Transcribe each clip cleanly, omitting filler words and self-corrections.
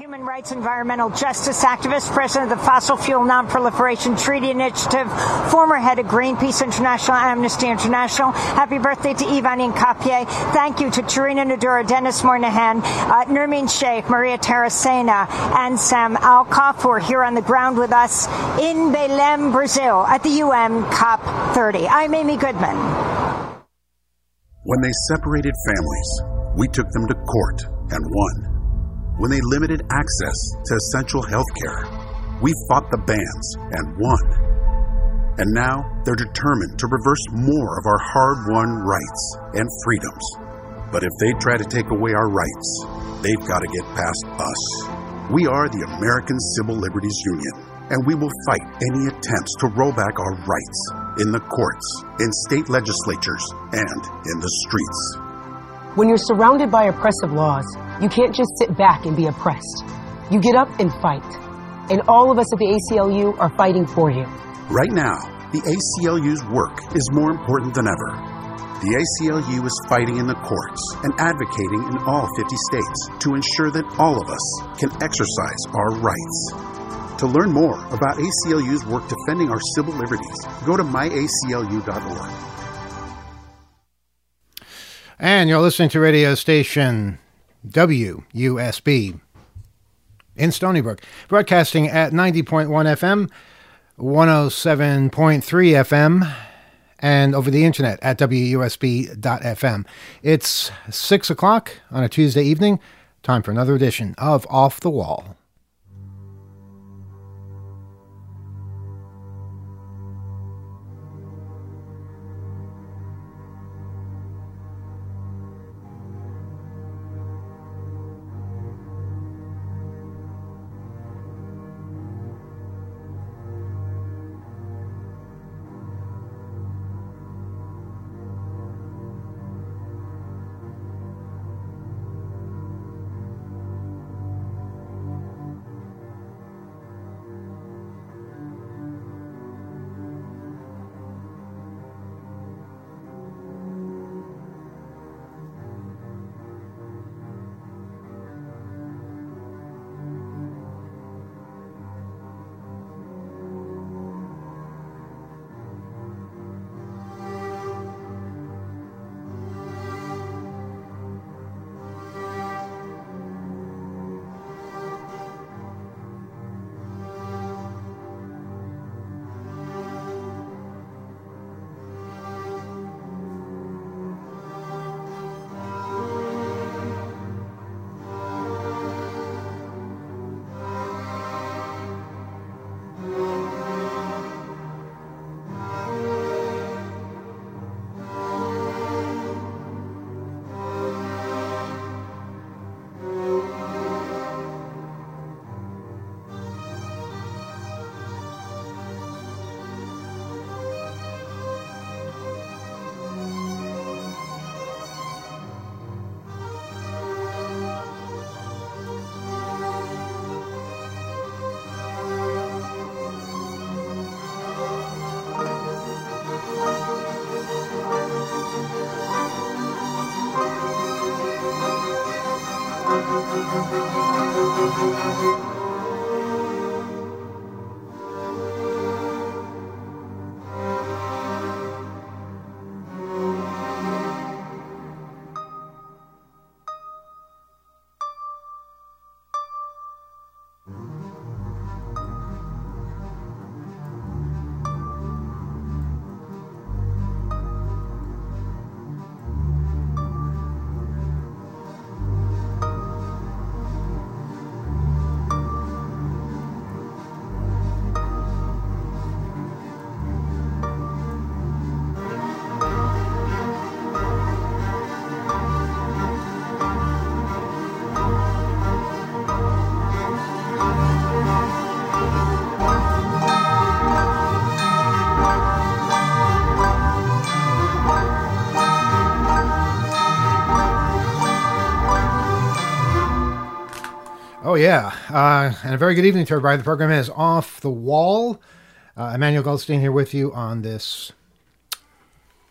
human rights, environmental justice activist, president of the Fossil Fuel Non-Proliferation Treaty Initiative, former head of Greenpeace International, Amnesty International. Happy birthday to Ivan Incapié. Thank you to Tarina Nadura, Dennis Moynihan, Nermeen Sheikh, Maria Terracena, and Sam Alcoff, who are here on the ground with us in Belém, Brazil, at the UN COP30. I'm Amy Goodman. When they separated families, we took them to court and won. When they limited access to essential health care, we fought the bans and won. And now they're determined to reverse more of our hard-won rights and freedoms. But if they try to take away our rights, they've got to get past us. We are the American Civil Liberties Union, and we will fight any attempts to roll back our rights in the courts, in state legislatures, and in the streets. When you're surrounded by oppressive laws, you can't just sit back and be oppressed. You get up and fight. And all of us at the ACLU are fighting for you. Right now, the ACLU's work is more important than ever. The ACLU is fighting in the courts and advocating in all 50 states to ensure that all of us can exercise our rights. To learn more about ACLU's work defending our civil liberties, go to myaclu.org. And you're listening to radio station WUSB in Stony Brook, broadcasting at 90.1 FM, 107.3 FM, and over the internet at WUSB.FM. It's 6 o'clock on a Tuesday evening. Time for another edition of Off the Wall. Oh, yeah. And a very good evening to everybody. The program is Off the Wall. Emmanuel Goldstein here with you on this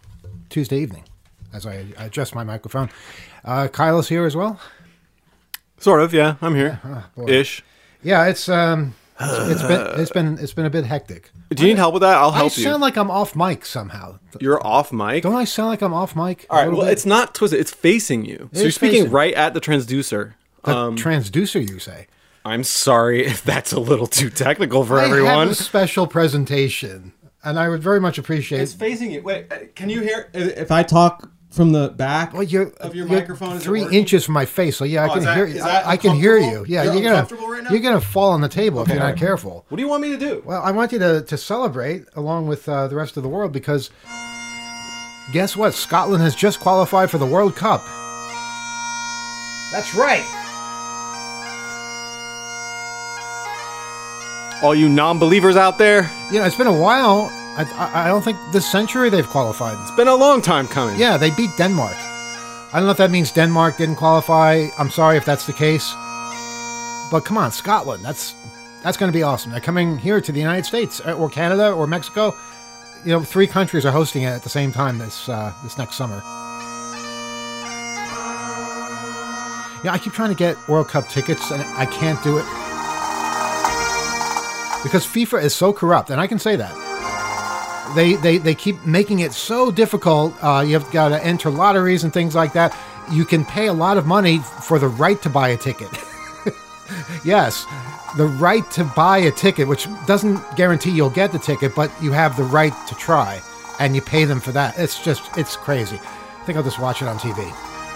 Tuesday evening as I adjust my microphone. Kyle is here as well. Sort of, yeah. I'm here. Ish. Yeah, it's been a bit hectic. Do you need help with that? I'll help you. I sound like I'm off mic somehow. You're off mic? Don't I sound like I'm off mic? All right, well, it's not twisted. It's facing you. So you're speaking right at the transducer. The transducer, you say? I'm sorry if that's a little too technical for everyone. I have a special presentation, and I would very much appreciate... It's facing you. Wait, can you hear... If I talk from the back of your microphone... 3 inches from my face, so yeah, I can hear you. I can hear you. Yeah, you're gonna fall on the table if you're not careful. What do you want me to do? Well, I want you to celebrate along with the rest of the world, because guess what? Scotland has just qualified for the World Cup. That's right. All you non-believers out there. You know, it's been a while. I don't think this century they've qualified. It's been a long time coming. Yeah, they beat Denmark. I don't know if that means Denmark didn't qualify. I'm sorry if that's the case. But come on, Scotland. That's going to be awesome. They're coming here to the United States or Canada or Mexico. You know, 3 countries are hosting it at the same time this next summer. Yeah, I keep trying to get World Cup tickets and I can't do it. Because FIFA is so corrupt, and I can say that. They keep making it so difficult. You've got to enter lotteries and things like that. You can pay a lot of money for the right to buy a ticket. Yes, the right to buy a ticket, which doesn't guarantee you'll get the ticket, but you have the right to try, and you pay them for that. It's crazy. I think I'll just watch it on TV.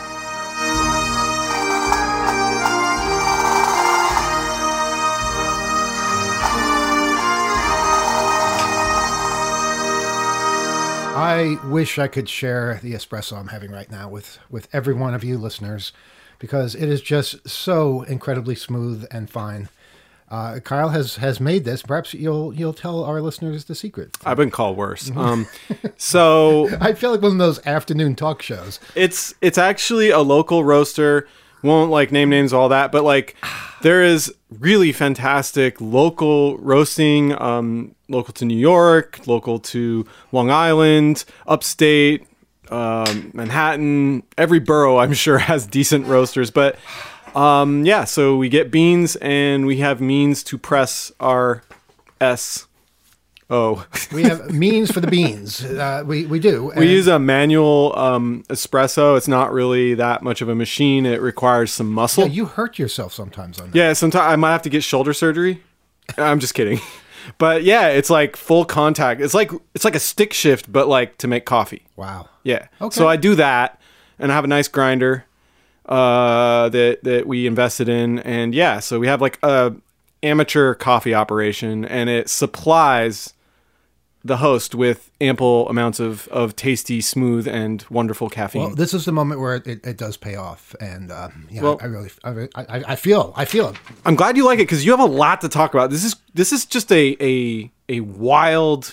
I wish I could share the espresso I'm having right now with every one of you listeners, because it is just so incredibly smooth and fine. Kyle has made this. Perhaps you'll tell our listeners the secret. I've been called worse. So I feel like one of those afternoon talk shows. It's actually a local roaster. Won't name names, all that, but there is really fantastic local roasting, local to New York, local to Long Island, upstate, Manhattan. Every borough, I'm sure, has decent roasters, but yeah. So we get beans, and we have means to press our S. Oh, we have means for the beans. We do. We use a manual espresso. It's not really that much of a machine. It requires some muscle. Yeah, you hurt yourself sometimes on that. Yeah, sometimes I might have to get shoulder surgery. I'm just kidding. But yeah, it's full contact. It's like a stick shift, but to make coffee. Wow. Yeah. Okay. So I do that, and I have a nice grinder that we invested in, and yeah, so we have a amateur coffee operation, and it supplies the host with ample amounts of tasty, smooth, and wonderful caffeine. Well, this is the moment where it does pay off, and yeah, well, I feel it. I'm glad you like it, because you have a lot to talk about. This is just a wild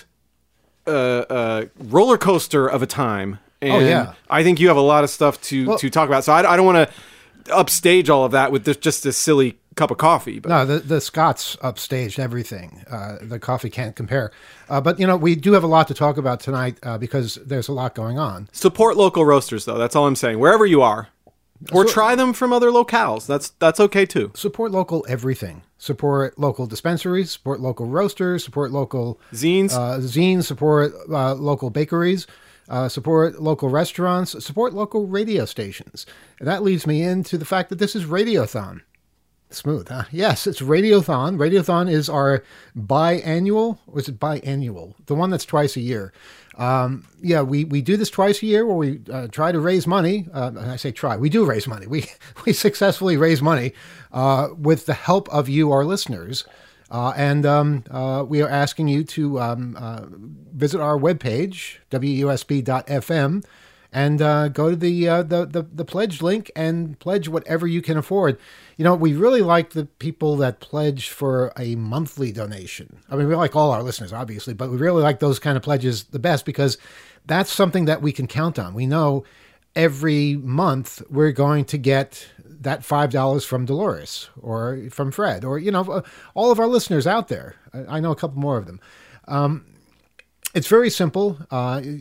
roller coaster of a time, and yeah. I think you have a lot of stuff to talk about. So I don't want to upstage all of that with just this silly cup of coffee. But. No, the Scots upstaged everything. The coffee can't compare. But, we do have a lot to talk about tonight because there's a lot going on. Support local roasters, though. That's all I'm saying. Wherever you are. Or try them from other locales. That's okay, too. Support local everything. Support local dispensaries. Support local roasters. Support local... Zines. Support local bakeries. Support local restaurants. Support local radio stations. And that leads me into the fact that this is Radiothon. Smooth, huh? Yes, it's Radiothon. Radiothon is our biannual, or is it biannual? The one that's twice a year. Yeah, we do this twice a year where we try to raise money. I say try. We do raise money. We successfully raise money with the help of you, our listeners. And we are asking you to visit our webpage, wusb.fm, and go to the pledge link and pledge whatever you can afford. We really like the people that pledge for a monthly donation. I mean, we like all our listeners, obviously, but we really like those kind of pledges the best, because that's something that we can count on. We know every month we're going to get that $5 from Dolores or from Fred or, all of our listeners out there. I know a couple more of them. It's very simple.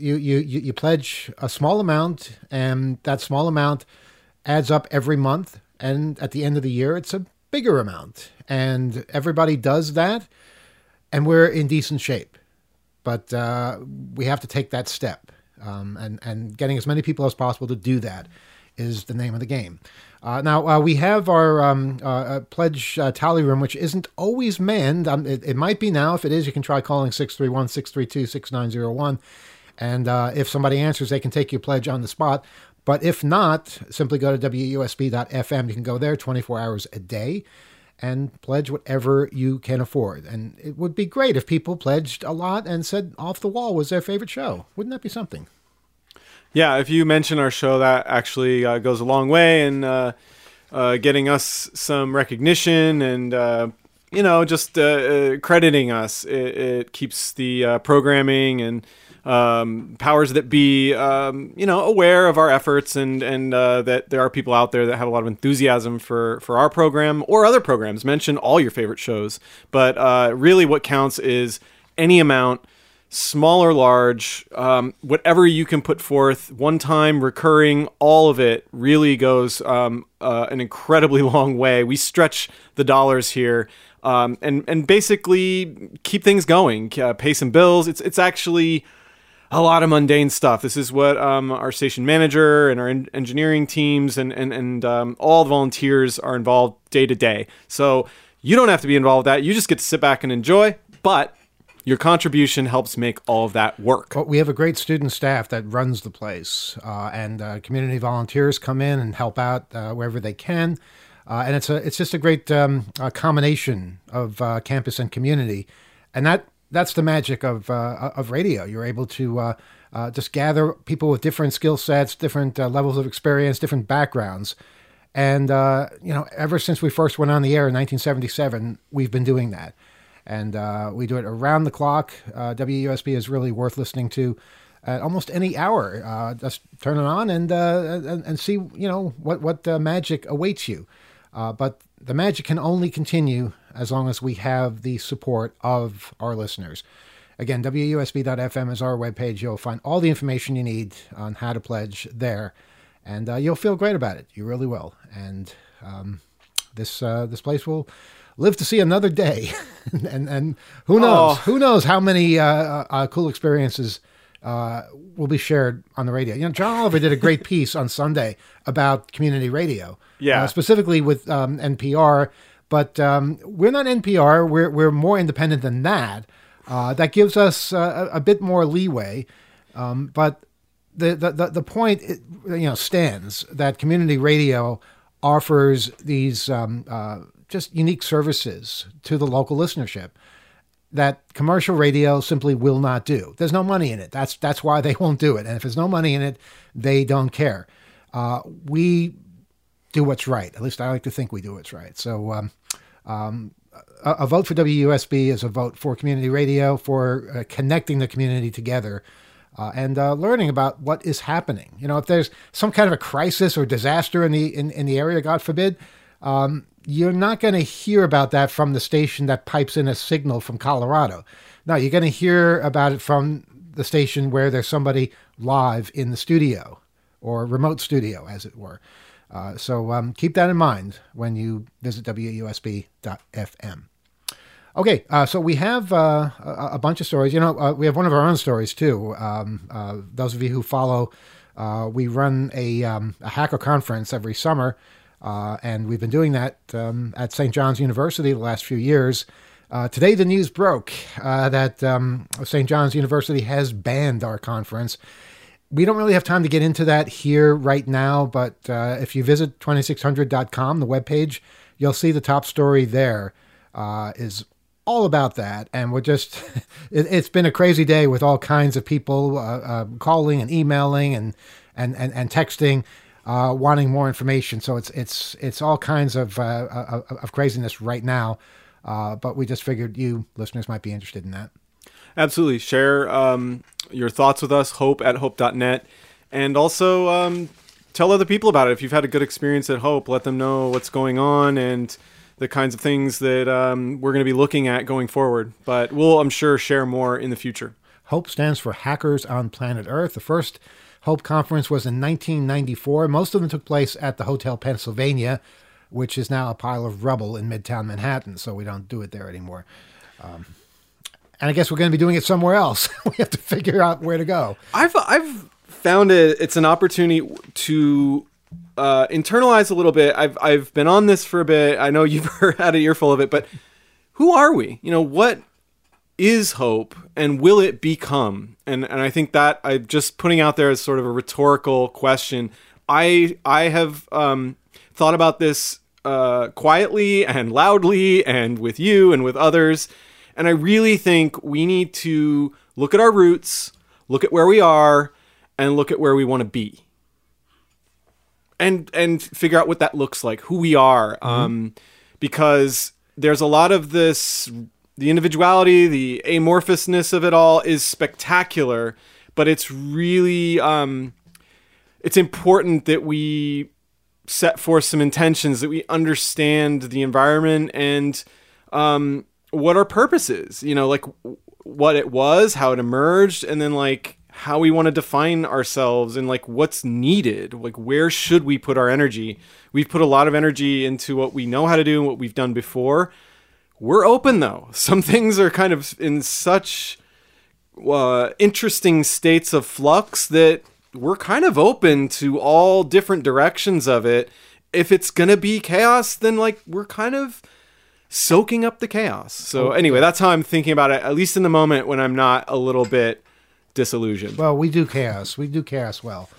You pledge a small amount, and that small amount adds up every month. and at the end of the year, it's a bigger amount. And everybody does that, and we're in decent shape. But we have to take that step, and getting as many people as possible to do that is the name of the game. Now, we have our pledge tally room, which isn't always manned. It might be now. If it is, you can try calling 631-632-6901. And if somebody answers, they can take your pledge on the spot. But if not, simply go to WUSB.FM. You can go there 24 hours a day and pledge whatever you can afford. And it would be great if people pledged a lot and said Off the Wall was their favorite show. Wouldn't that be something? Yeah, if you mention our show, that actually goes a long way in getting us some recognition and, just crediting us. It keeps the programming and powers that be, aware of our efforts and that there are people out there that have a lot of enthusiasm for our program or other programs. Mention all your favorite shows. But really what counts is any amount, small or large, whatever you can put forth, one time, recurring, all of it really goes an incredibly long way. We stretch the dollars here and basically keep things going, pay some bills. It's actually a lot of mundane stuff. This is what our station manager and our engineering teams and all the volunteers are involved day to day. So you don't have to be involved with that. You just get to sit back and enjoy, but your contribution helps make all of that work. Well, we have a great student staff that runs the place, and community volunteers come in and help out wherever they can. And it's just a great combination of campus and community, and that's the magic of radio. You're able to just gather people with different skill sets, different levels of experience, different backgrounds. And, ever since we first went on the air in 1977, we've been doing that. And we do it around the clock. WUSB is really worth listening to at almost any hour. Just turn it on and see, what magic awaits you. But the magic can only continue as long as we have the support of our listeners. Again, WUSB.FM is our webpage. You'll find all the information you need on how to pledge there. And you'll feel great about it. You really will. And this place will live to see another day. and who knows? Who knows how many cool experiences will be shared on the radio. John Oliver did a great piece on Sunday about community radio. Yeah. Specifically with NPR. But we're not NPR. We're more independent than that. That gives us a bit more leeway. But the point stands that community radio offers these just unique services to the local listenership that commercial radio simply will not do. There's no money in it. That's why they won't do it. And if there's no money in it, they don't care. We do what's right. At least I like to think we do what's right. So a vote for WUSB is a vote for community radio, for connecting the community together and learning about what is happening. If there's some kind of a crisis or disaster in the area, God forbid, you're not going to hear about that from the station that pipes in a signal from Colorado. No, you're going to hear about it from the station where there's somebody live in the studio or remote studio, as it were. So keep that in mind when you visit WUSB.FM. Okay, so we have a bunch of stories. We have one of our own stories, too. Those of you who follow, we run a hacker conference every summer, and we've been doing that at St. John's University the last few years. Today, the news broke that St. John's University has banned our conference. We don't really have time to get into that here right now, but if you visit 2600.com, the webpage, you'll see the top story there is all about that. And we're just, it's been a crazy day with all kinds of people calling and emailing and texting, wanting more information. So it's all kinds of craziness right now. But we just figured you listeners might be interested in that. Absolutely. Share your thoughts with us, hope@hope.net. And also tell other people about it. If you've had a good experience at Hope, let them know what's going on and the kinds of things that we're going to be looking at going forward. But we'll, I'm sure, share more in the future. HOPE stands for Hackers on Planet Earth. The first HOPE conference was in 1994. Most of them took place at the Hotel Pennsylvania. which is now a pile of rubble in Midtown Manhattan. So we don't do it there anymore. And I guess we're going to be doing it somewhere else. We have to figure out where to go. I've found it's an opportunity to internalize a little bit. I've been on this for a bit. I know you've had an earful of it, but who are we? What is hope, and will it become? And I think that I'm just putting out there as sort of a rhetorical question. I have thought about this quietly and loudly, and with you and with others. And I really think we need to look at our roots, look at where we are, and look at where we want to be. And figure out what that looks like, who we are. Because there's a lot of this, the individuality, the amorphousness of it all is spectacular, but it's really, it's important that we set forth some intentions, that we understand the environment and what our purpose is, like what it was, how it emerged, and then like how we want to define ourselves and like what's needed, like where should we put our energy. We've put a lot of energy into what we know how to do and what we've done before. We're open though. Some things are kind of in such interesting states of flux that we're kind of open to all different directions of it. If it's going to be chaos, then like we're kind of soaking up the chaos. So anyway, that's how I'm thinking about it, at least in the moment when I'm not a little bit disillusioned. Well, we do chaos. We do chaos well.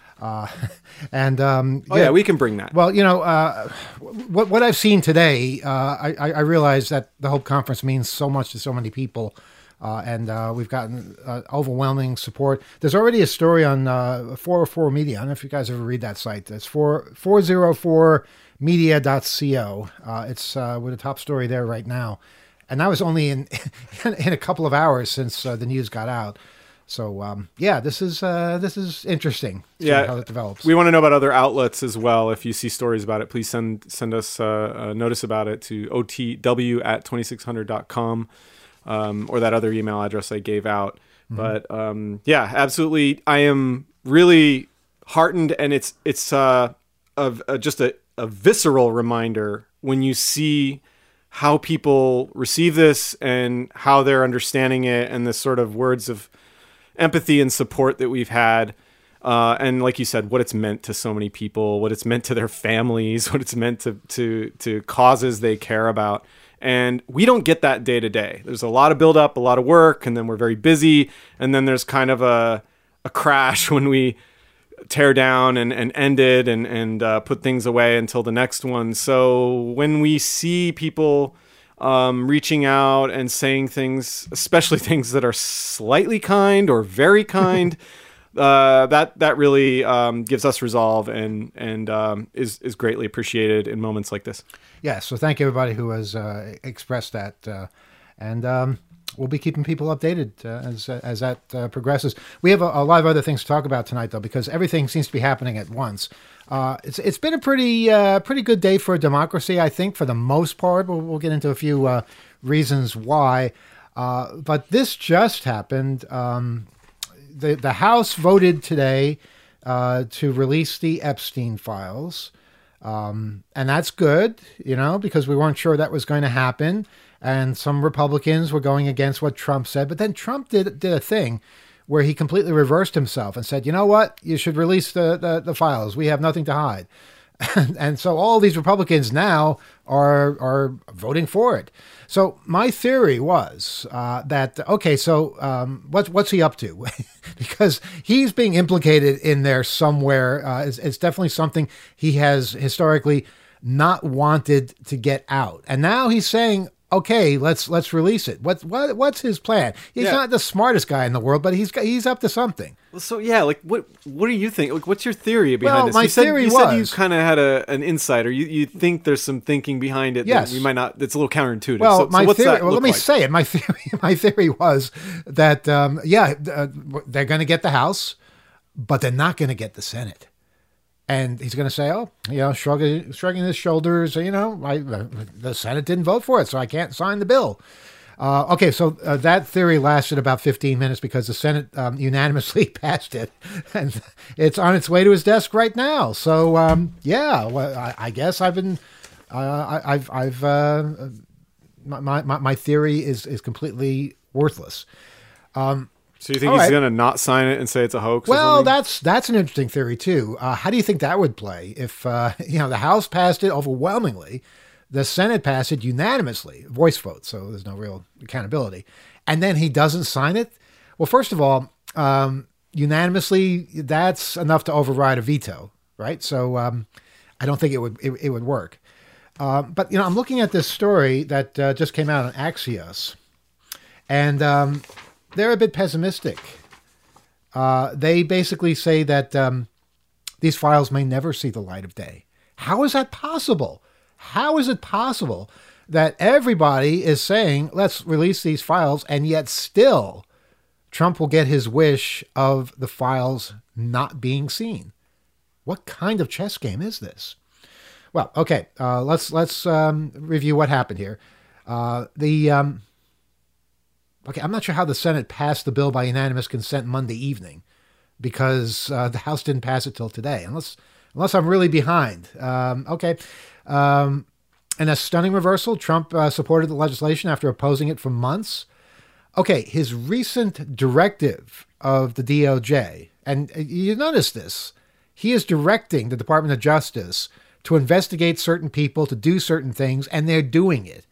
We can bring that. Well, what I've seen today, I realize that the Hope Conference means so much to so many people. And we've gotten overwhelming support. There's already a story on 404 Media. I don't know if you guys ever read that site. It's 404media.co. It's with a top story there right now. And that was only in a couple of hours since the news got out. So, this is interesting to see how it develops. We want to know about other outlets as well. If you see stories about it, please send us a notice about it to otw@2600.com. Or that other email address I gave out. But absolutely. I am really heartened, and it's just a visceral reminder when you see how people receive this and how they're understanding it, and the sort of words of empathy and support that we've had. And like you said, what it's meant to so many people, what it's meant to their families, what it's meant to causes they care about. And we don't get that day to day. There's a lot of build up, a lot of work, and then we're very busy. And then there's kind of a crash when we tear down and end it and put things away until the next one. So when we see people reaching out and saying things, especially things that are slightly kind or very kind, that really gives us resolve and is greatly appreciated in moments like this. Yeah, so thank you everybody who has expressed that, and we'll be keeping people updated as that progresses. We have a lot of other things to talk about tonight, though, because everything seems to be happening at once. It's been a pretty good day for democracy, I think, for the most part. We'll get into a few reasons why, but this just happened. The House voted today to release the Epstein files. And that's good, because we weren't sure that was going to happen. And some Republicans were going against what Trump said. But then Trump did a thing where he completely reversed himself and said, you know what? You should release the files. We have nothing to hide. And so all these Republicans now are voting for it. So my theory was that, okay, so what's he up to? Because he's being implicated in there somewhere. It's definitely something he has historically not wanted to get out. And now he's saying, okay, let's release it. What's his plan? He's not the smartest guy in the world, but he's up to something. Well, so yeah, like what do you think? Like, what's your theory behind this? My theory was you kind of had an insight, or you think there's some thinking behind it. Yes, that we might not. That's a little counterintuitive. Well, so what's theory. That well, let me like? say it. My theory was that they're going to get the House, but they're not going to get the Senate. And he's going to say, shrugging his shoulders, the Senate didn't vote for it, so I can't sign the bill. Okay, so that theory lasted about 15 minutes because the Senate unanimously passed it, and it's on its way to his desk right now. So, I guess I've been My theory is completely worthless. So you think he's going to not sign it and say it's a hoax? Well, that's an interesting theory too. How do you think that would play if the House passed it overwhelmingly, the Senate passed it unanimously, voice vote, so there's no real accountability, and then he doesn't sign it? Well, first of all, unanimously, that's enough to override a veto, right? So I don't think it would work. But I'm looking at this story that just came out on Axios, and they're a bit pessimistic. They basically say that these files may never see the light of day. How is that possible? How is it possible that everybody is saying, let's release these files, and yet still Trump will get his wish of the files not being seen? What kind of chess game is this? Well, okay, let's review what happened here. Okay, I'm not sure how the Senate passed the bill by unanimous consent Monday evening, because the House didn't pass it till today, unless I'm really behind. In a stunning reversal, Trump supported the legislation after opposing it for months. Okay, his recent directive of the DOJ, and you notice this, he is directing the Department of Justice to investigate certain people, to do certain things, and they're doing it.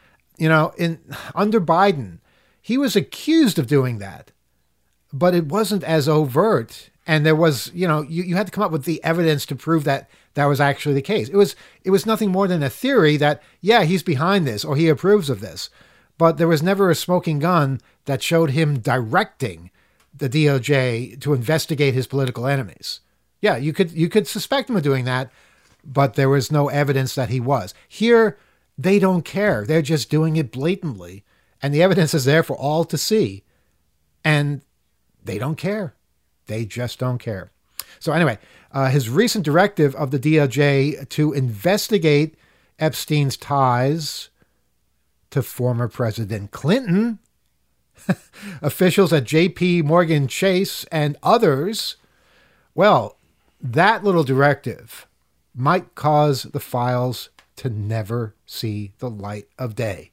Under Biden, he was accused of doing that, but it wasn't as overt. And there was, you had to come up with the evidence to prove that that was actually the case. It was nothing more than a theory that, yeah, he's behind this or he approves of this. But there was never a smoking gun that showed him directing the DOJ to investigate his political enemies. Yeah, you could suspect him of doing that, but there was no evidence that he was. Here, they don't care. They're just doing it blatantly. And the evidence is there for all to see. And they don't care. They just don't care. So anyway, his recent directive of the DOJ to investigate Epstein's ties to former President Clinton, officials at J.P. Morgan Chase, and others, well, that little directive might cause the files to never see the light of day.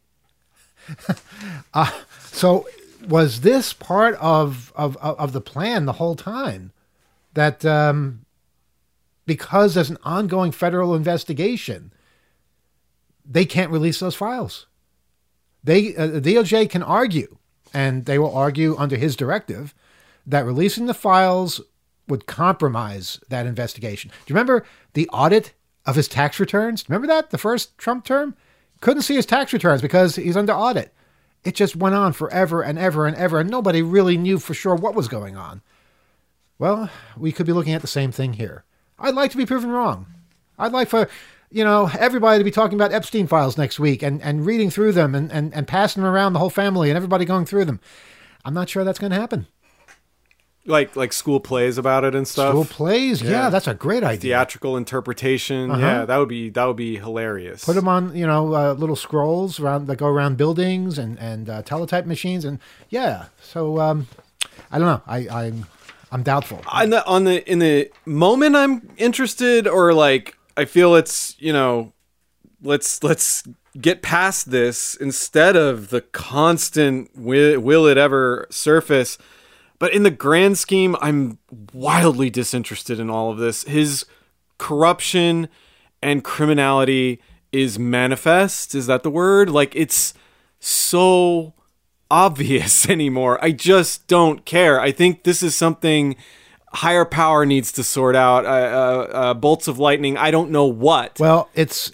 So was this part of the plan the whole time, that because there's an ongoing federal investigation, they can't release those files? The DOJ can argue, and they will argue under his directive, that releasing the files would compromise that investigation. Do you remember the audit of his tax returns? Remember that? The first Trump term? Couldn't see his tax returns because he's under audit. It just went on forever and ever and ever, and nobody really knew for sure what was going on. Well, we could be looking at the same thing here. I'd like to be proven wrong. I'd like for, everybody to be talking about Epstein files next week and reading through them and passing them around the whole family and everybody going through them. I'm not sure that's going to happen. Like school plays about it and stuff. School plays, yeah, that's a great idea. Theatrical interpretation, yeah, that would be hilarious. Put them on, little scrolls that go around buildings and teletype machines, and yeah. So I don't know. I'm doubtful. In the moment, I'm interested, or like I feel it's let's get past this instead of the constant will it ever surface. But in the grand scheme, I'm wildly disinterested in all of this. His corruption and criminality is manifest. Is that the word? Like, it's so obvious anymore. I just don't care. I think this is something higher power needs to sort out. Bolts of lightning. I don't know what. Well, it's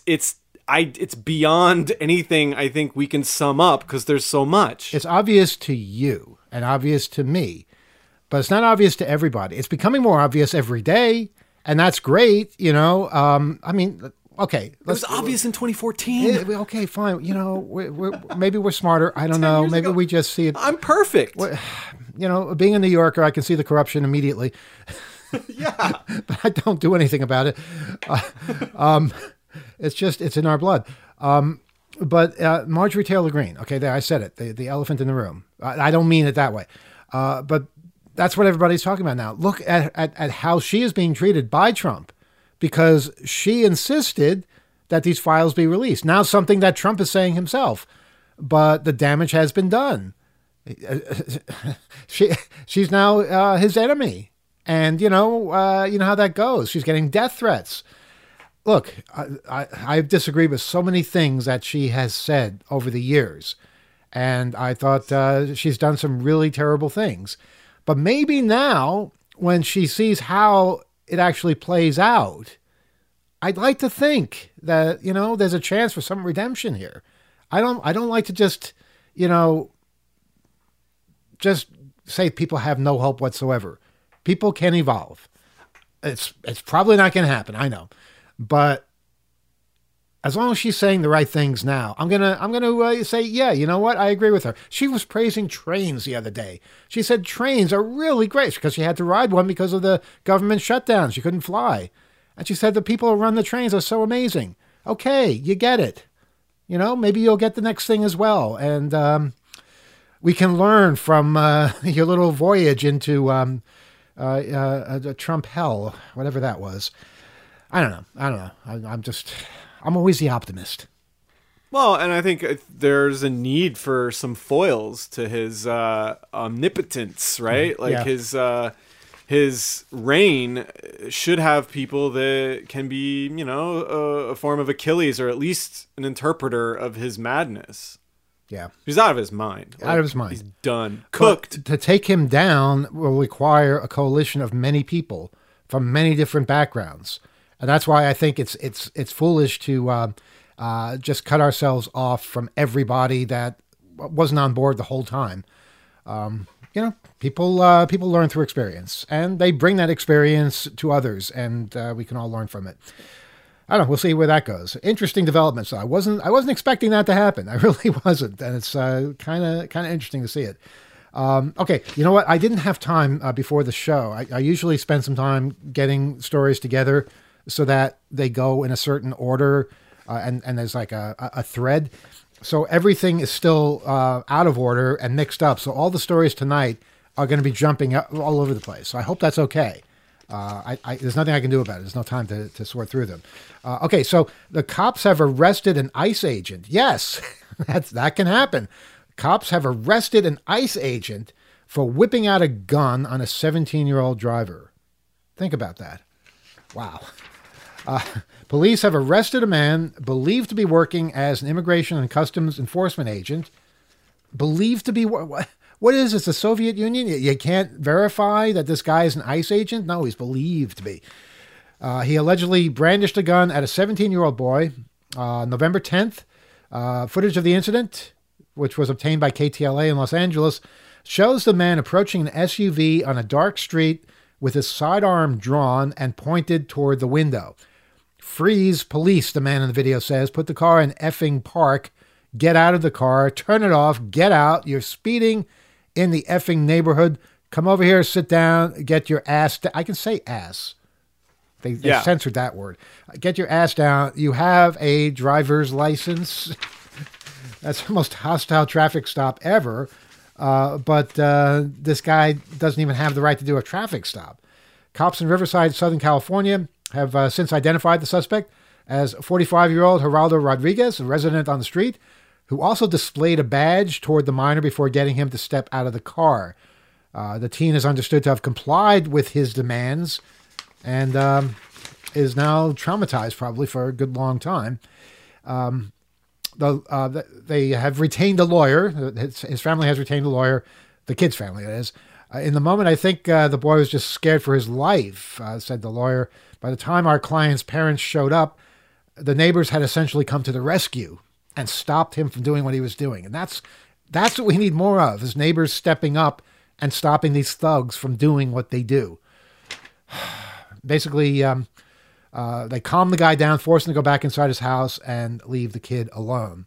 beyond anything I think we can sum up because there's so much. It's obvious to you and obvious to me, but it's not obvious to everybody. It's becoming more obvious every day, and that's great. Okay. It was obvious in 2014. Okay, fine. Maybe we're smarter. I don't know. Maybe we just see it. I'm perfect. Being a New Yorker, I can see the corruption immediately. Yeah. But I don't do anything about it. It's in our blood. But Marjorie Taylor Greene, okay, there, I said it, the elephant in the room. I don't mean it that way. But that's what everybody's talking about now. Look at how she is being treated by Trump, because she insisted that these files be released. Now something that Trump is saying himself, but the damage has been done. She's now his enemy. And, you know how that goes. She's getting death threats. Look, I've disagreed with so many things that she has said over the years. And I thought she's done some really terrible things. But maybe now, when she sees how it actually plays out, I'd like to think that, there's a chance for some redemption here. I don't like to just say people have no hope whatsoever. People can evolve. It's probably not going to happen, I know. But as long as she's saying the right things now, I'm gonna say, yeah, you know what? I agree with her. She was praising trains the other day. She said trains are really great because she had to ride one because of the government shutdown. She couldn't fly. And she said the people who run the trains are so amazing. Okay, you get it. Maybe you'll get the next thing as well. And we can learn from your little voyage into Trump hell, whatever that was. I don't know. I'm always the optimist. Well, and I think there's a need for some foils to his omnipotence, right? His reign should have people that can be, a form of Achilles or at least an interpreter of his madness. Yeah. He's out of his mind. Out of his mind. He's done. Cooked. But to take him down will require a coalition of many people from many different backgrounds. And that's why I think it's foolish to just cut ourselves off from everybody that wasn't on board the whole time. People learn through experience, and they bring that experience to others, and we can all learn from it. I don't know. We'll see where that goes. Interesting developments. I wasn't expecting that to happen. I really wasn't, and it's kind of interesting to see it. Okay, you know what? I didn't have time before the show. I usually spend some time getting stories together so that they go in a certain order, and there's like a thread. So everything is still out of order and mixed up. So all the stories tonight are going to be jumping all over the place. So I hope that's okay. There's nothing I can do about it. There's no time to sort through them. Okay, so the cops have arrested an ICE agent. Yes, that can happen. Cops have arrested an ICE agent for whipping out a gun on a 17-year-old driver. Think about that. Wow. Police have arrested a man believed to be working as an immigration and customs enforcement agent. Believed to be... What is this, the Soviet Union? You can't verify that this guy is an ICE agent? No, he's believed to be. He allegedly brandished a gun at a 17-year-old boy November 10th. Footage of the incident, which was obtained by KTLA in Los Angeles, shows the man approaching an SUV on a dark street with his sidearm drawn and pointed toward the window. Freeze, police, the man in the video says. Put the car in effing park. Get out of the car. Turn it off. Get out. You're speeding in the effing neighborhood. Come over here, sit down, get your ass down. I can say ass. They censored that word. Get your ass down. You have a driver's license. That's the most hostile traffic stop ever. But this guy doesn't even have the right to do a traffic stop. Cops in Riverside, Southern California, have since identified the suspect as 45-year-old Geraldo Rodriguez, a resident on the street, who also displayed a badge toward the minor before getting him to step out of the car. The teen is understood to have complied with his demands and is now traumatized probably for a good long time. They have retained a lawyer. His family has retained a lawyer. The kid's family, that is. In the moment, I think the boy was just scared for his life, said the lawyer. By the time our client's parents showed up, the neighbors had essentially come to the rescue and stopped him from doing what he was doing. And that's what we need more of, is neighbors stepping up and stopping these thugs from doing what they do. Basically, they calm the guy down, force him to go back inside his house and leave the kid alone.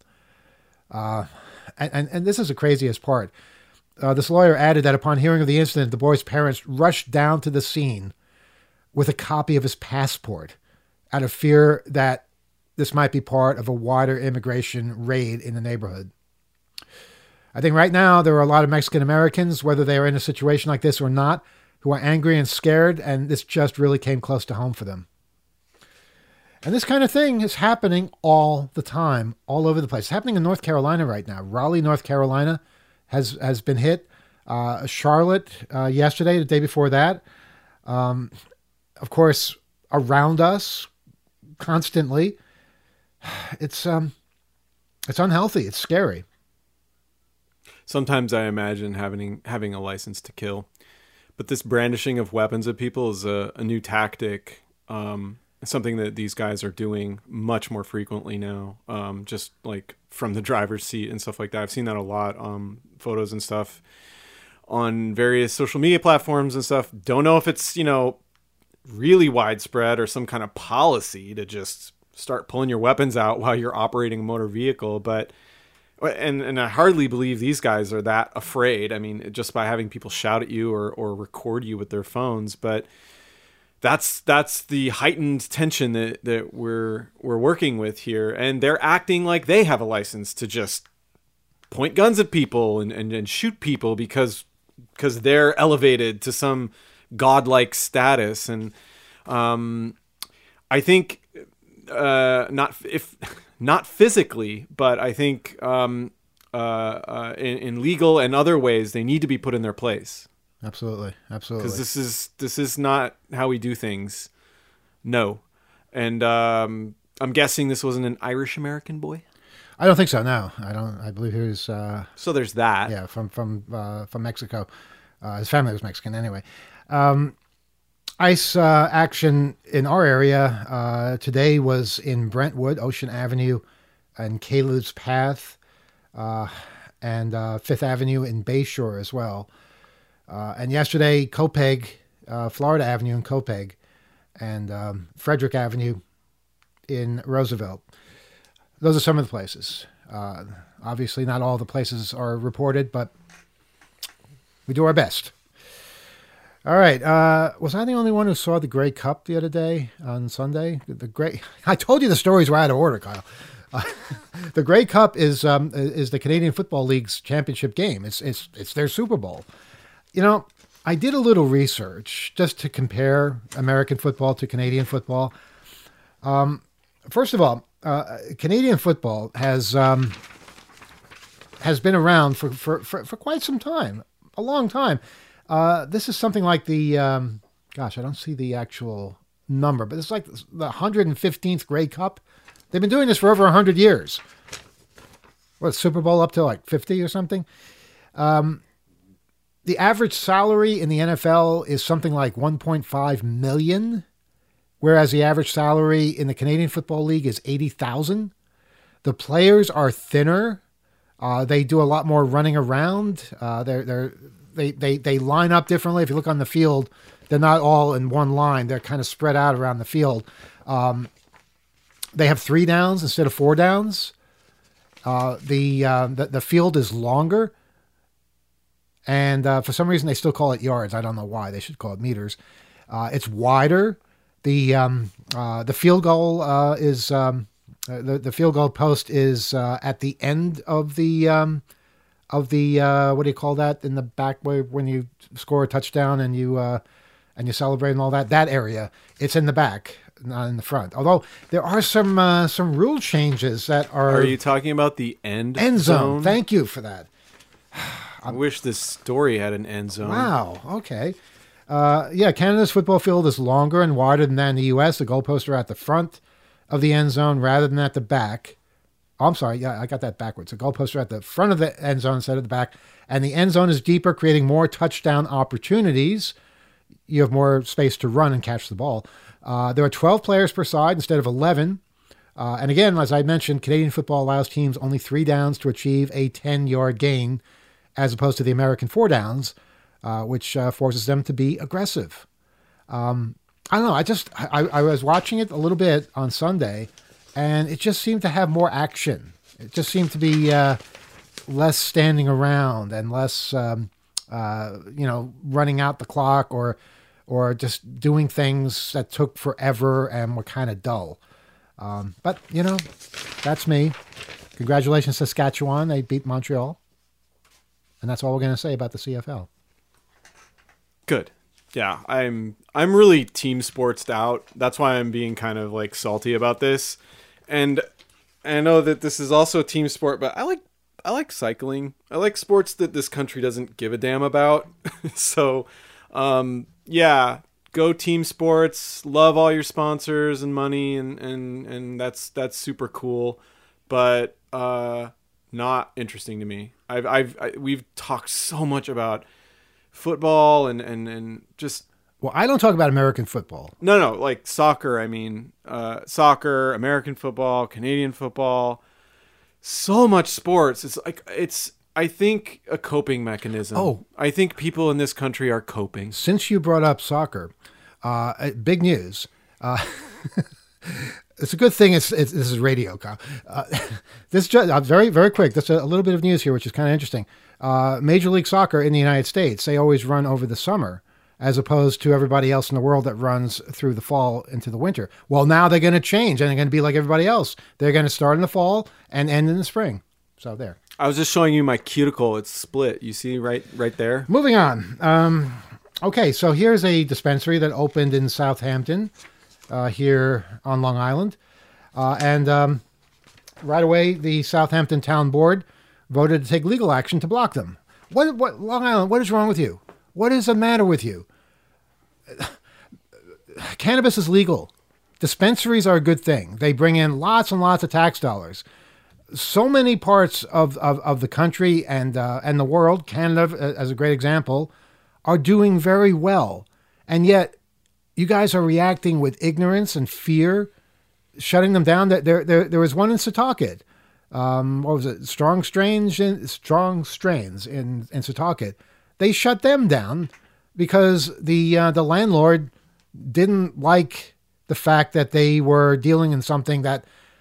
And this is the craziest part. This lawyer added that upon hearing of the incident, the boy's parents rushed down to the scene with a copy of his passport out of fear that this might be part of a wider immigration raid in the neighborhood. I think right now there are a lot of Mexican Americans, whether they are in a situation like this or not, who are angry and scared, and this just really came close to home for them. And this kind of thing is happening all the time, all over the place. It's happening in North Carolina right now. Raleigh, North Carolina has been hit. Charlotte yesterday, the day before that. Of course, around us constantly. It's unhealthy. It's scary. Sometimes I imagine having a license to kill, but this brandishing of weapons at people is a new tactic. Something that these guys are doing much more frequently now, just like from the driver's seat and stuff like that. I've seen that a lot, photos and stuff on various social media platforms and stuff. Don't know if it's, really widespread or some kind of policy to just start pulling your weapons out while you're operating a motor vehicle. But, and I hardly believe these guys are that afraid. I mean, just by having people shout at you or record you with their phones, but that's the heightened tension that we're working with here. And they're acting like they have a license to just point guns at people and shoot people because they're elevated to some godlike status. And I think not physically, but I think in legal and other ways they need to be put in their place. Absolutely. Because this is not how we do things. No. And I'm guessing this wasn't an Irish American boy. I don't think so. No, I don't. I believe he was. So there's that. Yeah, from Mexico. His family was Mexican anyway. ICE action in our area today was in Brentwood, Ocean Avenue, and Caleb's Path, and Fifth Avenue in Bayshore as well. And yesterday, Copeg, Florida Avenue in Copeg, and Frederick Avenue in Roosevelt. Those are some of the places. Obviously, not all the places are reported, but we do our best. All right. Was I the only one who saw the Grey Cup the other day on Sunday? I told you the stories were out of order, Kyle. The Grey Cup is the Canadian Football League's championship game. It's their Super Bowl. I did a little research just to compare American football to Canadian football. First of all, Canadian football has been around for quite some time, a long time. This is something like the, I don't see the actual number, but it's like the 115th Grey Cup. They've been doing this for over 100 years. What, Super Bowl up to like 50 or something? The average salary in the NFL is something like $1.5 million, whereas the average salary in the Canadian Football League is $80,000. The players are thinner. They do a lot more running around. They line up differently. If you look on the field, they're not all in one line. They're kind of spread out around the field. They have 3 downs instead of 4 downs. The field is longer. And for some reason, they still call it yards. I don't know why. They should call it meters. It's wider. The field goal is the field goal post is at the end of the what do you call that in the back where when you score a touchdown and you celebrate and all that area. It's in the back, not in the front. Although there are some rule changes that are. Are you talking about the end zone? Thank you for that. I wish this story had an end zone. Wow. Okay. Canada's football field is longer and wider than that in the U.S. The goalposts are at the front of the end zone rather than at the back. Oh, I'm sorry. Yeah, I got that backwards. The goalposts are at the front of the end zone instead of the back. And the end zone is deeper, creating more touchdown opportunities. You have more space to run and catch the ball. There are 12 players per side instead of 11. And again, as I mentioned, Canadian football allows teams only 3 downs to achieve a 10-yard gain, as opposed to the American 4 downs, which forces them to be aggressive. I don't know. I was watching it a little bit on Sunday, and it just seemed to have more action. It just seemed to be less standing around and less, running out the clock or just doing things that took forever and were kind of dull. But that's me. Congratulations, Saskatchewan. They beat Montreal. And that's all we're going to say about the CFL. Good. Yeah, I'm really team sportsed out. That's why I'm being kind of like salty about this. And I know that this is also a team sport, but I like cycling. I like sports that this country doesn't give a damn about. So, yeah, go team sports. Love all your sponsors and money, and that's super cool. But not interesting to me. We've talked so much about football and just. Well, I don't talk about American football. No, like soccer. I mean, soccer, American football, Canadian football. So much sports. It's I think a coping mechanism. Oh. I think people in this country are coping. Since you brought up soccer, big news. It's a good thing this is radio, Kyle. This just very, very quick. That's a little bit of news here, which is kind of interesting. Major League Soccer in the United States, they always run over the summer, as opposed to everybody else in the world that runs through the fall into the winter. Well, now they're going to change, and they're going to be like everybody else. They're going to start in the fall and end in the spring. So there. I was just showing you my cuticle. It's split. You see right there? Moving on. Okay, so here's a dispensary that opened in Southampton, here on Long Island. And right away, the Southampton Town Board voted to take legal action to block them. What Long Island, what is wrong with you? What is the matter with you? Cannabis is legal. Dispensaries are a good thing. They bring in lots and lots of tax dollars. So many parts of the country and the world, Canada as a great example, are doing very well. And yet, you guys are reacting with ignorance and fear, shutting them down. There was one in Setauket. What was it? Strong strains in Setauket. They shut them down because the landlord didn't like the fact that they were dealing in something that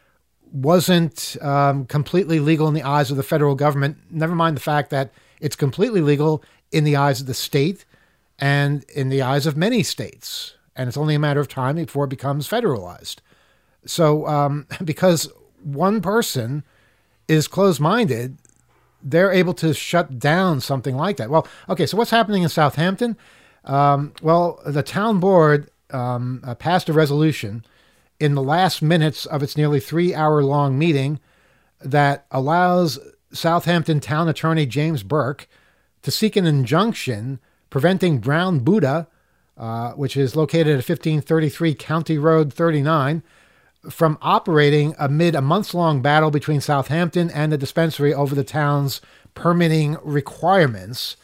wasn't completely legal in the eyes of the federal government. Never mind the fact that it's completely legal in the eyes of the state and in the eyes of many states. And it's only a matter of time before it becomes federalized. So because one person is closed-minded, they're able to shut down something like that. Well, okay, so what's happening in Southampton? Well, the town board passed a resolution in the last minutes of its nearly 3-hour-long meeting that allows Southampton town attorney James Burke to seek an injunction preventing Brown Buddha, which is located at 1533 County Road 39, from operating amid a months-long battle between Southampton and the dispensary over the town's permitting requirements.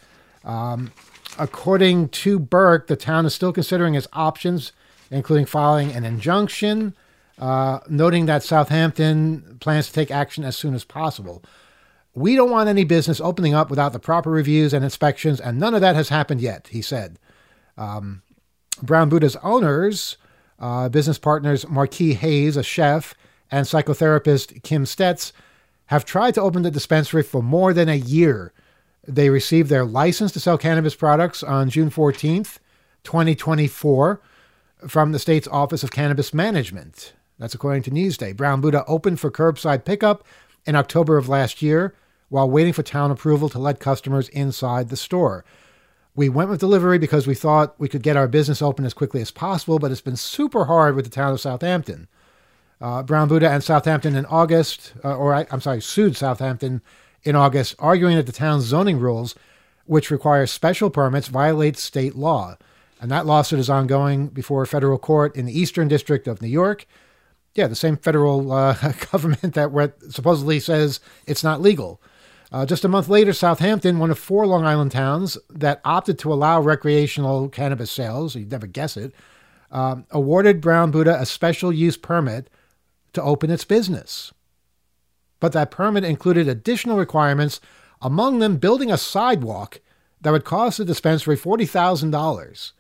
According to Burke, the town is still considering its options, including filing an injunction, noting that Southampton plans to take action as soon as possible. We don't want any business opening up without the proper reviews and inspections, and none of that has happened yet, he said. Brown Buddha's owners, business partners Marquis Hayes, a chef, and psychotherapist Kim Stetz, have tried to open the dispensary for more than a year. They received their license to sell cannabis products on June 14th, 2024, from the state's Office of Cannabis Management. That's according to Newsday. Brown Buddha opened for curbside pickup in October of last year while waiting for town approval to let customers inside the store. We went with delivery because we thought we could get our business open as quickly as possible, but it's been super hard with the town of Southampton. Brown Buddha and Southampton in August, sued Southampton in August, arguing that the town's zoning rules, which require special permits, violate state law. And that lawsuit is ongoing before a federal court in the Eastern District of New York. Yeah, the same federal government that supposedly says it's not legal. Just a month later, Southampton, one of 4 Long Island towns that opted to allow recreational cannabis sales, you'd never guess it, awarded Brown Buddha a special use permit to open its business. But that permit included additional requirements, among them building a sidewalk that would cost the dispensary $40,000.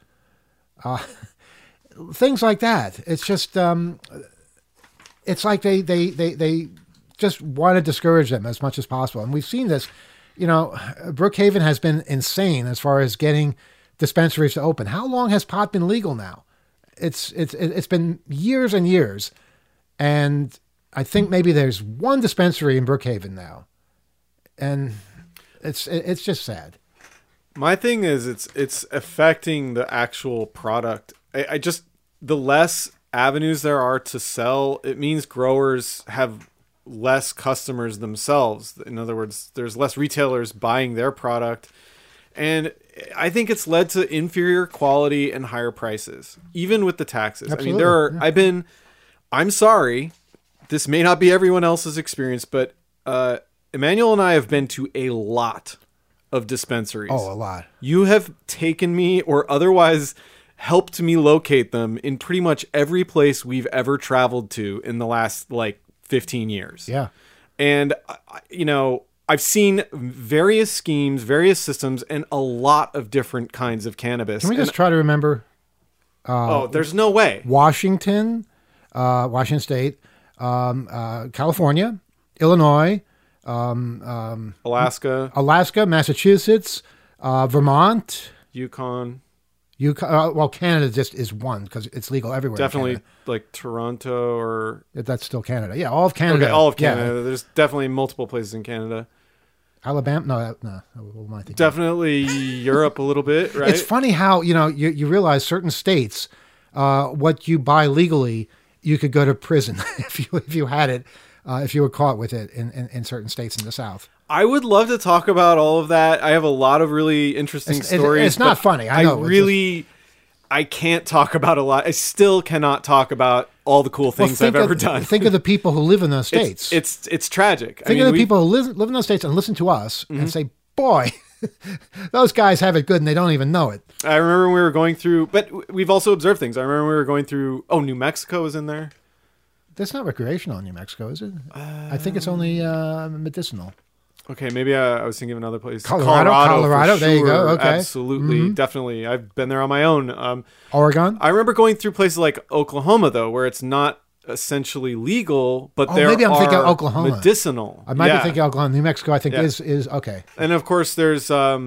Things like that. It's just, it's like they just want to discourage them as much as possible. And we've seen this, Brookhaven has been insane as far as getting dispensaries to open. How long has pot been legal now? It's been years and years. And I think maybe there's one dispensary in Brookhaven now. And it's just sad. My thing is it's affecting the actual product. I just, the less avenues there are to sell, it means growers have less customers themselves. In other words, there's less retailers buying their product. And I think it's led to inferior quality and higher prices, even with the taxes. Absolutely. I mean, I'm sorry, this may not be everyone else's experience, but Emmanuel and I have been to a lot of dispensaries. Oh, a lot. You have taken me or otherwise helped me locate them in pretty much every place we've ever traveled to in the last 15 years. Yeah. And, I've seen various schemes, various systems, and a lot of different kinds of cannabis. Can we just try to remember? There's no way. Washington State, California, Illinois, Alaska, Massachusetts, Vermont, Yukon. Well, Canada just is one because it's legal everywhere. Definitely Toronto or... That's still Canada. Yeah, all of Canada. Okay, all of Canada. Yeah. There's definitely multiple places in Canada. Alabama? No. What am I thinking? Definitely Europe a little bit, right? It's funny how, you realize certain states, what you buy legally, you could go to prison if you had it, if you were caught with it in certain states in the South. I would love to talk about all of that. I have a lot of really interesting stories. It's not funny. I know. I can't talk about a lot. I still cannot talk about all the cool things I've ever done. Think of the people who live in those states. It's tragic. Think of the people who live in those states and listen to us and say, boy, those guys have it good and they don't even know it. I remember when we were going through, but we've also observed things. I remember we were going through, New Mexico was in there. That's not recreational in New Mexico, is it? I think it's only medicinal. Okay, maybe I was thinking of another place. Colorado. There you go. Okay, absolutely, definitely. I've been there on my own. Oregon. I remember going through places like Oklahoma, though, where it's not essentially legal, but maybe I'm thinking Oklahoma. Medicinal. I might be thinking Oklahoma. New Mexico, I think is okay. And of course, there's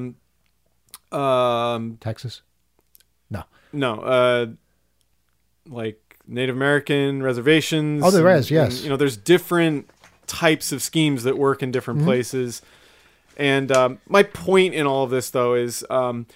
Texas. No, like Native American reservations. Oh, there is. Yes. And, there's different types of schemes that work in different places. And my point in all of this, though, is I'm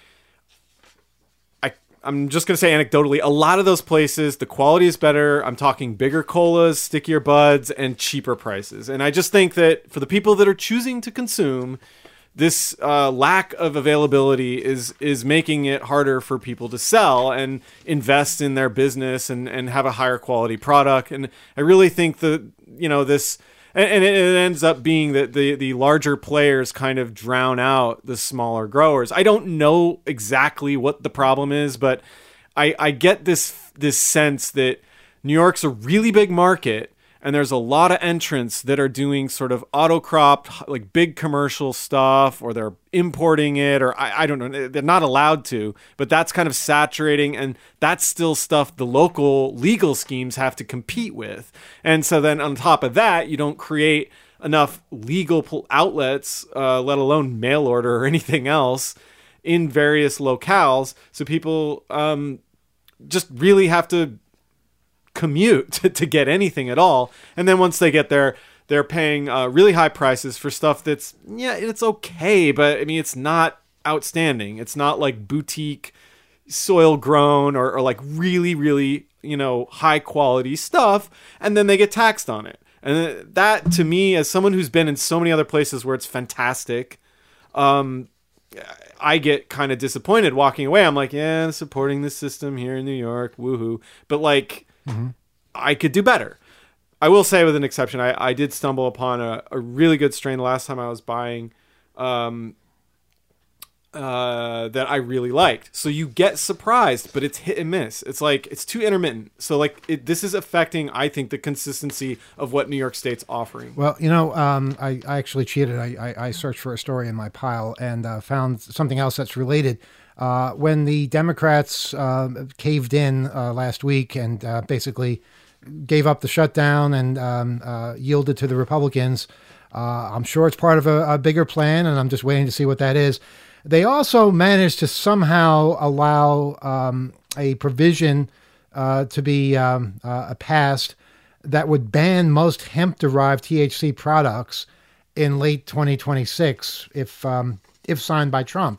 just going to say anecdotally, a lot of those places, the quality is better. I'm talking bigger colas, stickier buds, and cheaper prices. And I just think that for the people that are choosing to consume, this lack of availability is making it harder for people to sell and invest in their business and have a higher quality product. And I really think that, this... And it ends up being that the larger players kind of drown out the smaller growers. I don't know exactly what the problem is, but I get this sense that New York's a really big market, and there's a lot of entrants that are doing sort of auto-cropped, like big commercial stuff, or they're importing it, or I don't know. They're not allowed to, but that's kind of saturating, and that's still stuff the local legal schemes have to compete with. And so then on top of that, you don't create enough legal outlets, let alone mail order or anything else, in various locales. So people just really have to commute to get anything at all. And then once they get there, they're paying really high prices for stuff that's, it's okay, but I mean, it's not outstanding. It's not like boutique soil grown or like really, really, high quality stuff. And then they get taxed on it. And that, to me, as someone who's been in so many other places where it's fantastic, I get kind of disappointed walking away. I'm like, supporting the system here in New York, woohoo. But I could do better. I will say, with an exception, I did stumble upon a really good strain the last time I was buying that I really liked. So you get surprised, but it's hit and miss. It's like, it's too intermittent. So this is affecting, I think, the consistency of what New York State's offering. Well, I actually cheated. I searched for a story in my pile and found something else that's related. When the Democrats caved in last week and basically gave up the shutdown and yielded to the Republicans, I'm sure it's part of a bigger plan, and I'm just waiting to see what that is. They also managed to somehow allow a provision to be passed that would ban most hemp-derived THC products in late 2026 if signed by Trump.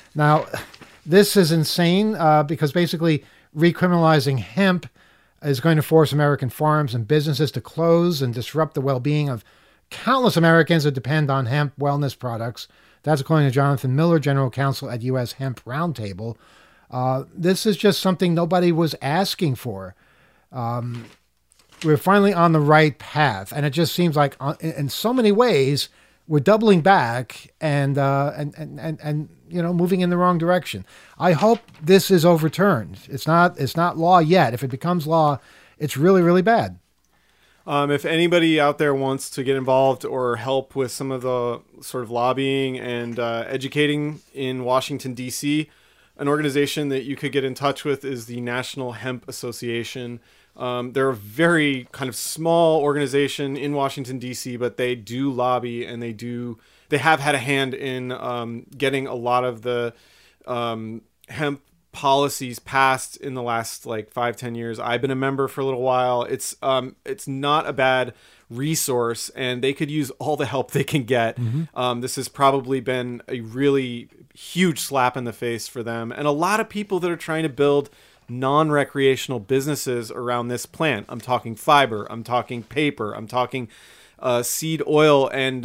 Now, this is insane because basically recriminalizing hemp is going to force American farms and businesses to close and disrupt the well-being of countless Americans that depend on hemp wellness products. That's according to Jonathan Miller, General Counsel at U.S. Hemp Roundtable. This is just something nobody was asking for. We're finally on the right path, and it just seems like in so many ways we're doubling back and moving in the wrong direction. I hope this is overturned. It's not law yet. If it becomes law, it's really, really bad. If anybody out there wants to get involved or help with some of the sort of lobbying and educating in Washington, D.C., an organization that you could get in touch with is the National Hemp Association. They're a very kind of small organization in Washington, D.C., but they do lobby and they have had a hand in getting a lot of the hemp policies passed in the last 5-10 years. I've been a member for a little while. It's not a bad resource, and they could use all the help they can get. Mm-hmm. This has probably been a really huge slap in the face for them, and a lot of people that are trying to build non-recreational businesses around this plant. I'm talking fiber, I'm talking paper, I'm talking seed oil and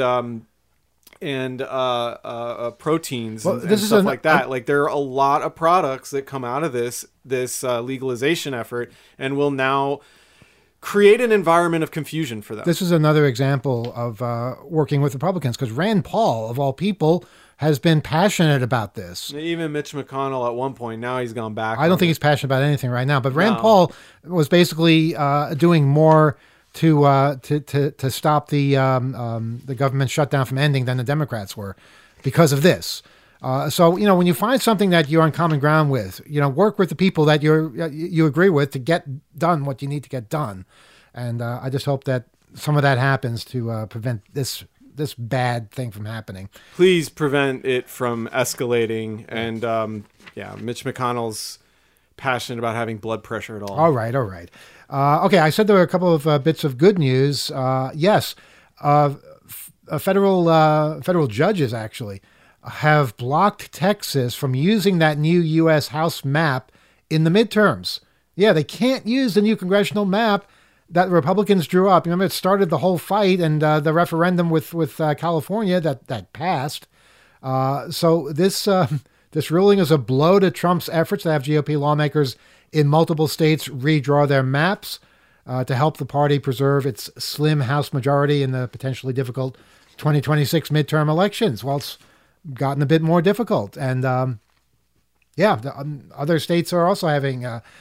proteins and stuff like that. There are a lot of products that come out of this legalization effort, and will now create an environment of confusion for them. This is another example of working with Republicans, because Rand Paul, of all people, has been passionate about this. Even Mitch McConnell at one point. Now he's gone back. I don't think he's passionate about anything right now. But Rand Paul was basically doing more to stop the government shutdown from ending than the Democrats were because of this. So when you find something that you're on common ground with, work with the people that you agree with to get done what you need to get done. And I just hope that some of that happens to prevent this bad thing from happening. Please prevent it from escalating. And Mitch McConnell's passionate about having blood pressure at all. All right. Okay, I said there were a couple of bits of good news. Yes, federal judges actually have blocked Texas from using that new U.S. House map in the midterms. Yeah, they can't use the new congressional map that the Republicans drew up. Remember, it started the whole fight and the referendum with California that passed. So this ruling is a blow to Trump's efforts to have GOP lawmakers in multiple states redraw their maps to help the party preserve its slim House majority in the potentially difficult 2026 midterm elections. Well, it's gotten a bit more difficult. And other states are also having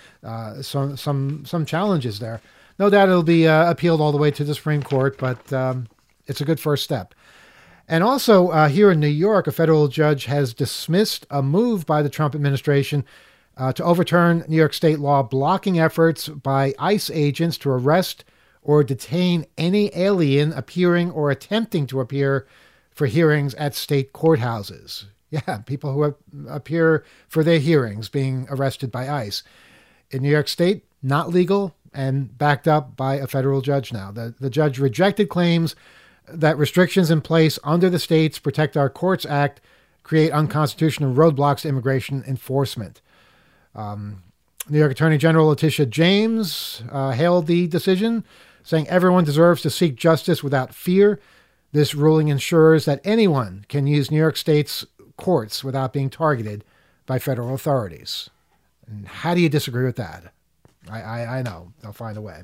some challenges there. No doubt it'll be appealed all the way to the Supreme Court, but it's a good first step. And also here in New York, a federal judge has dismissed a move by the Trump administration to overturn New York state law blocking efforts by ICE agents to arrest or detain any alien appearing or attempting to appear for hearings at state courthouses. Yeah, people who appear for their hearings being arrested by ICE. In New York State, not legal and backed up by a federal judge now. The judge rejected claims that restrictions in place under the state's Protect Our Courts Act create unconstitutional roadblocks to immigration enforcement. New York Attorney General Letitia James hailed the decision, saying everyone deserves to seek justice without fear. This ruling ensures that anyone can use New York State's courts without being targeted by federal authorities. And how do you disagree with that? I know. They'll find a way.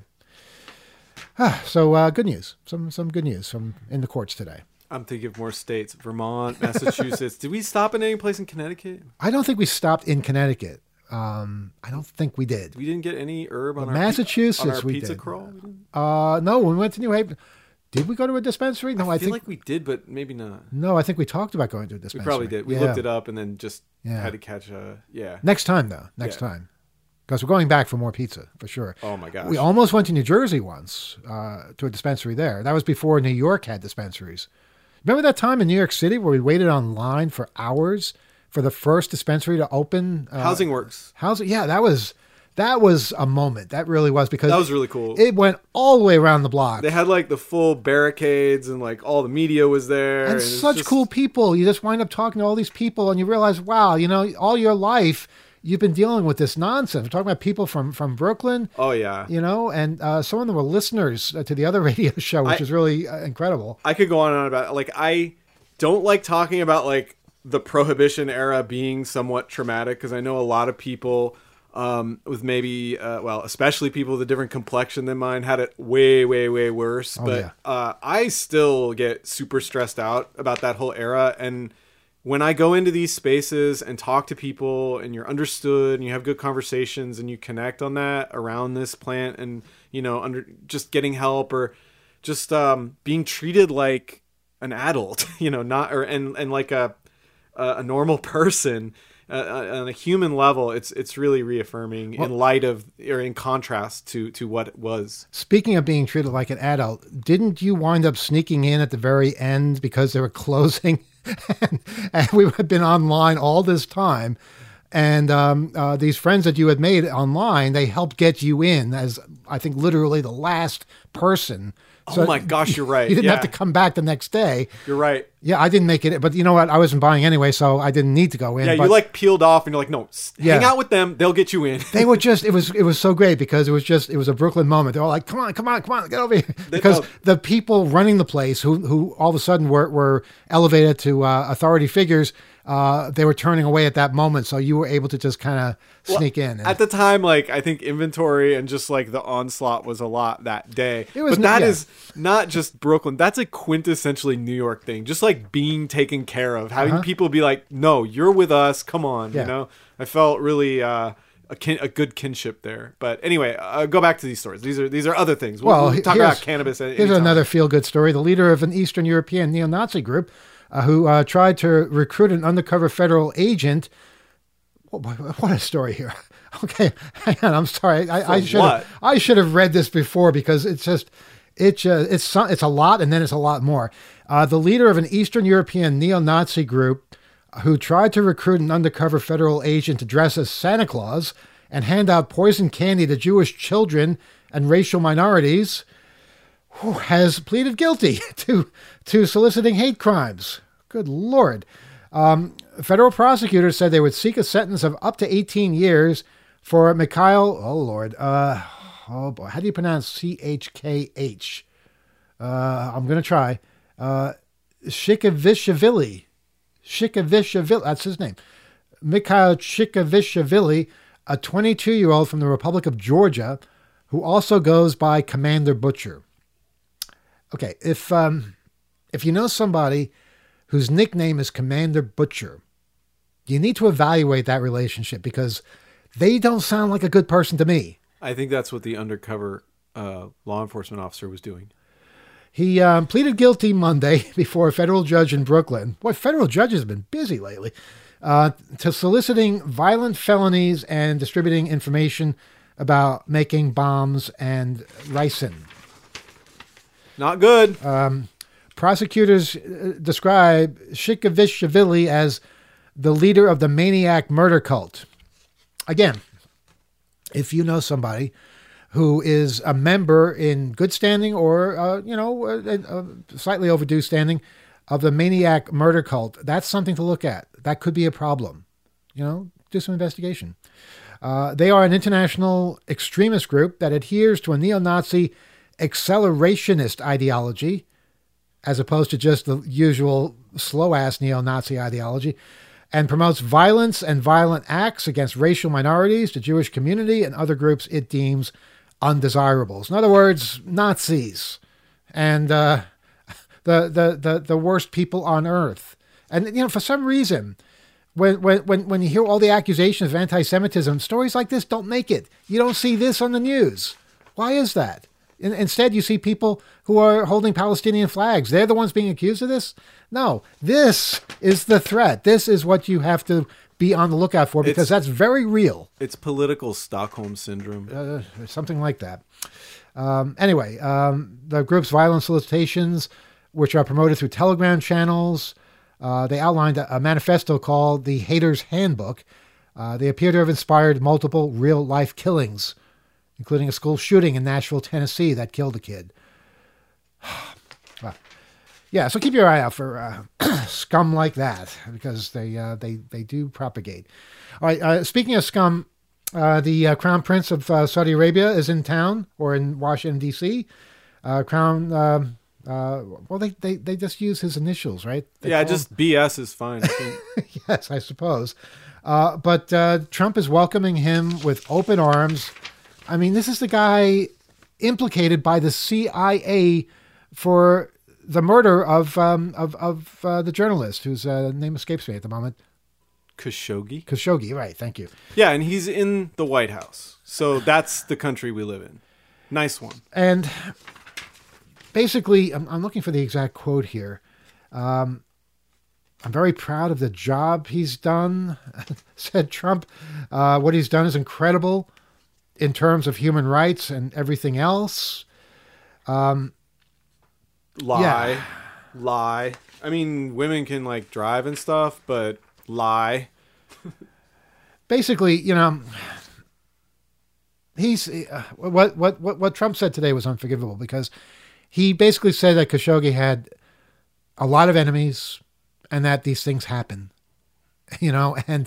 So good news. Some good news from in the courts today. I'm thinking of more states. Vermont, Massachusetts. Did we stop in any place in Connecticut? I don't think we stopped in Connecticut. I don't think we did. We didn't get any herb on Massachusetts. On our we pizza did. crawl? No, when we went to New Haven. Did we go to a dispensary? No, I feel like we did, but maybe not. No, I think we talked about going to a dispensary. We probably did. We looked it up and then just had to catch Next time, though. Next time. Because we're going back for more pizza, for sure. Oh, my gosh. We almost went to New Jersey once to a dispensary there. That was before New York had dispensaries. Remember that time in New York City where we waited online for hours for the first dispensary to open? Housing Works. Yeah, that was that was a moment. That really was, because That was really cool. It went all the way around the block. They had like the full barricades and like all the media was there. And such cool people. You just wind up talking to all these people and you realize, wow, all your life you've been dealing with this nonsense. We're talking about people from Brooklyn. Oh, yeah. And some of them were listeners to the other radio show, which is really incredible. I could go on and on about it. Like, I don't like talking about like the Prohibition era being somewhat traumatic, because I know a lot of people with maybe, especially people with a different complexion than mine had it way, way, way worse. I still get super stressed out about that whole era. And when I go into these spaces and talk to people and you're understood and you have good conversations and you connect on that around this plant and, under just getting help or just being treated like an adult, and like a normal person on a human level, it's really reaffirming in light of, or in contrast to what it was. Speaking of being treated like an adult, didn't you wind up sneaking in at the very end because they were closing? and we had been online all this time, and these friends that you had made online, they helped get you in as, I think, literally the last person. So my gosh, you're right. You didn't have to come back the next day. You're right. Yeah, I didn't make it, but you know what? I wasn't buying anyway, so I didn't need to go in. Yeah, but you like peeled off and you're like, no, hang out with them. They'll get you in. They were just, it was so great because it was a Brooklyn moment. They're all like, come on, get over here. Because the people running the place who all of a sudden were elevated to authority figures, they were turning away at that moment. So you were able to just kind of sneak in. At the time, like, I think inventory and just like the onslaught was a lot that day. That is not just Brooklyn. That's a quintessentially New York thing. Just like being taken care of, having people be like, no, you're with us. Come on. I felt really, a good kinship there. But anyway, go back to these stories. These are other things. We'll talk about cannabis. Here's another feel-good story. The leader of an Eastern European neo-Nazi group who tried to recruit an undercover federal agent. What a story here. Okay, hang on. I'm sorry. I should have read this before because it's a lot, and then it's a lot more. The leader of an Eastern European neo-Nazi group who tried to recruit an undercover federal agent to dress as Santa Claus and hand out poison candy to Jewish children and racial minorities, has pleaded guilty to soliciting hate crimes. Good Lord. Federal prosecutors said they would seek a sentence of up to 18 years for Mikhail, how do you pronounce Chkh? I'm going to try. Shikavishvili, that's his name. Mikhail Shikavishvili, a 22-year-old from the Republic of Georgia, who also goes by Commander Butcher. Okay, if you know somebody whose nickname is Commander Butcher, you need to evaluate that relationship because they don't sound like a good person to me. I think that's what the undercover law enforcement officer was doing. He pleaded guilty Monday before a federal judge in Brooklyn. Boy, federal judges have been busy lately. To soliciting violent felonies and distributing information about making bombs and ricin. Not good. Prosecutors describe Shikavishvili as the leader of the maniac murder cult. Again, if you know somebody who is a member in good standing or, slightly overdue standing of the maniac murder cult, that's something to look at. That could be a problem. Do some investigation. They are an international extremist group that adheres to a neo-Nazi accelerationist ideology, as opposed to just the usual slow-ass neo-Nazi ideology, and promotes violence and violent acts against racial minorities, the Jewish community, and other groups it deems undesirables. In other words, Nazis and the worst people on earth. And for some reason, when you hear all the accusations of anti-Semitism, stories like this don't make it. You don't see this on the news. Why is that? Instead, you see people who are holding Palestinian flags. They're the ones being accused of this? No, this is the threat. This is what you have to be on the lookout for because that's very real. It's political Stockholm syndrome. Something like that. Anyway, the group's violent solicitations, which are promoted through Telegram channels, they outlined a manifesto called the Hater's Handbook, They appear to have inspired multiple real-life killings, including a school shooting in Nashville, Tennessee that killed a kid. Well, yeah, so keep your eye out for scum like that, because they do propagate. All right, speaking of scum, the Crown Prince of Saudi Arabia is in town, or in Washington, D.C. Well, they just use his initials, right? Just BS is fine, I think. Yes, I suppose. But Trump is welcoming him with open arms. I mean, this is the guy implicated by the CIA for the murder of the journalist whose name escapes me at the moment. Khashoggi? Khashoggi, right, thank you. Yeah, and he's in the White House. So that's the country we live in. Nice one. And basically, I'm looking for the exact quote here. I'm very proud of the job he's done, said Trump. What he's done is incredible in terms of human rights and everything else. Lie. I mean, women can like drive and stuff, but lie. Basically, he's what Trump said today was unforgivable, because he basically said that Khashoggi had a lot of enemies and that these things happen, and